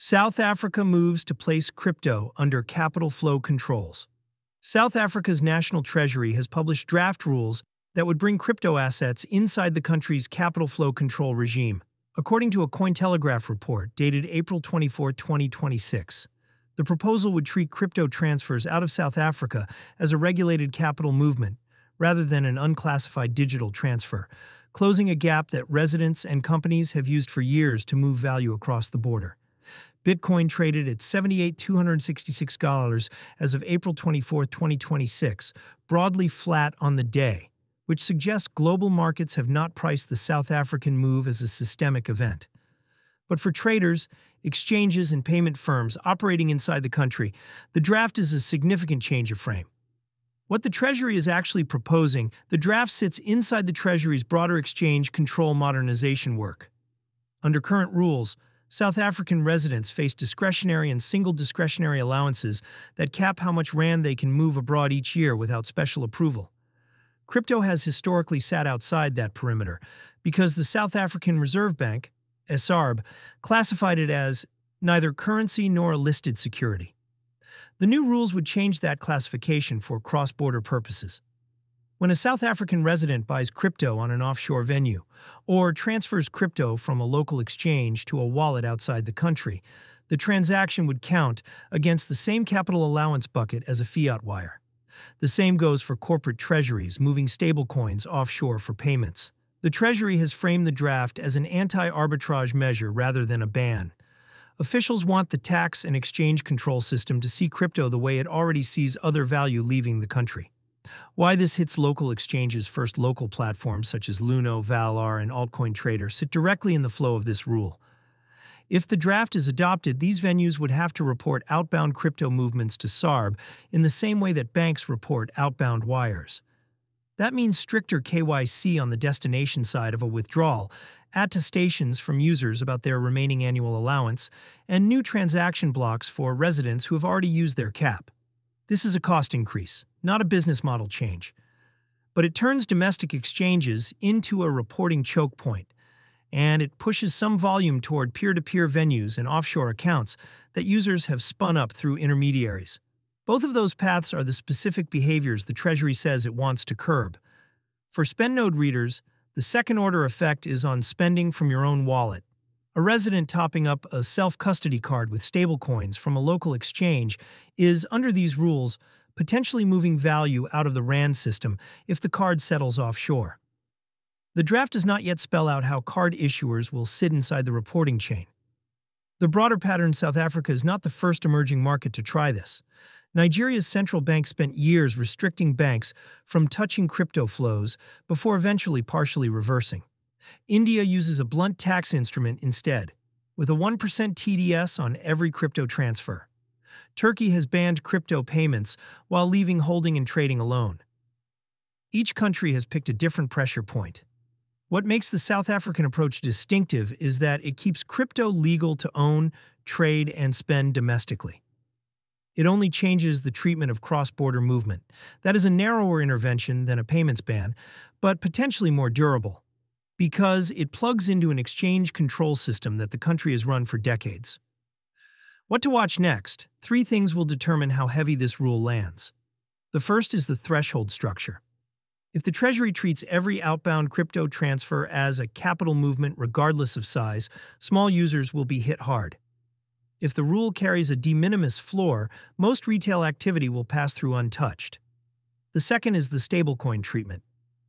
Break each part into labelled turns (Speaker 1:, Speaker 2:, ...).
Speaker 1: South Africa moves to place crypto under capital flow controls. South Africa's national treasury has published draft rules that would bring crypto assets inside the country's capital flow control regime, according to a Cointelegraph report dated April 24, 2026. The proposal would treat crypto transfers out of South Africa as a regulated capital movement, rather than an unclassified digital transfer, closing a gap that residents and companies have used for years to move value across the border. Bitcoin traded at $78,266 as of April 24, 2026, broadly flat on the day, which suggests global markets have not priced the South African move as a systemic event. But for traders, exchanges, and payment firms operating inside the country, the draft is a significant change of frame. What the Treasury is actually proposing, the draft sits inside the Treasury's broader exchange control modernization work. Under current rules, South African residents face discretionary and single discretionary allowances that cap how much rand they can move abroad each year without special approval. Crypto has historically sat outside that perimeter because the South African Reserve Bank, SARB, classified it as neither currency nor a listed security. The new rules would change that classification for cross-border purposes. When a South African resident buys crypto on an offshore venue, or transfers crypto from a local exchange to a wallet outside the country, the transaction would count against the same capital allowance bucket as a fiat wire. The same goes for corporate treasuries moving stablecoins offshore for payments. The Treasury has framed the draft as an anti-arbitrage measure rather than a ban. Officials want the tax and exchange control system to see crypto the way it already sees other value leaving the country. Why this hits local exchanges first? Local platforms such as Luno, Valar, and Altcoin Trader sit directly in the flow of this rule. If the draft is adopted, these venues would have to report outbound crypto movements to SARB in the same way that banks report outbound wires. That means stricter KYC on the destination side of a withdrawal, attestations from users about their remaining annual allowance, and new transaction blocks for residents who have already used their cap. This is a cost increase, not a business model change. But it turns domestic exchanges into a reporting choke point, and it pushes some volume toward peer-to-peer venues and offshore accounts that users have spun up through intermediaries. Both of those paths are the specific behaviors the Treasury says it wants to curb. For SpendNode readers, the second-order effect is on spending from your own wallet. A resident topping up a self-custody card with stablecoins from a local exchange is, under these rules, potentially moving value out of the RAND system if the card settles offshore. The draft does not yet spell out how card issuers will sit inside the reporting chain. The broader pattern: South Africa is not the first emerging market to try this. Nigeria's central bank spent years restricting banks from touching crypto flows before eventually partially reversing. India uses a blunt tax instrument instead, with a 1% TDS on every crypto transfer. Turkey has banned crypto payments while leaving holding and trading alone. Each country has picked a different pressure point. What makes the South African approach distinctive is that it keeps crypto legal to own, trade, and spend domestically. It only changes the treatment of cross-border movement. That is a narrower intervention than a payments ban, but potentially more durable, because it plugs into an exchange control system that the country has run for decades. What to watch next? 3 things will determine how heavy this rule lands. The first is the threshold structure. If the Treasury treats every outbound crypto transfer as a capital movement regardless of size, small users will be hit hard. If the rule carries a de minimis floor, most retail activity will pass through untouched. The second is the stablecoin treatment.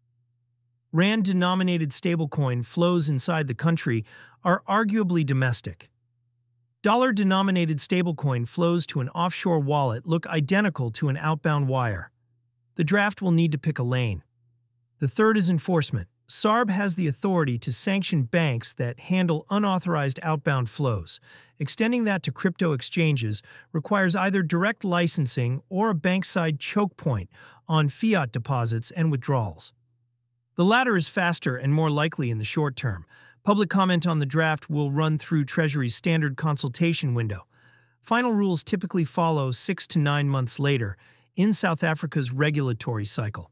Speaker 1: RAND-denominated stablecoin flows inside the country are arguably domestic. Dollar-denominated stablecoin flows to an offshore wallet look identical to an outbound wire. The draft will need to pick a lane. The third is enforcement. SARB has the authority to sanction banks that handle unauthorized outbound flows. Extending that to crypto exchanges requires either direct licensing or a bank-side choke point on fiat deposits and withdrawals. The latter is faster and more likely in the short term. Public comment on the draft will run through Treasury's standard consultation window. Final rules typically follow 6 to 9 months later in South Africa's regulatory cycle.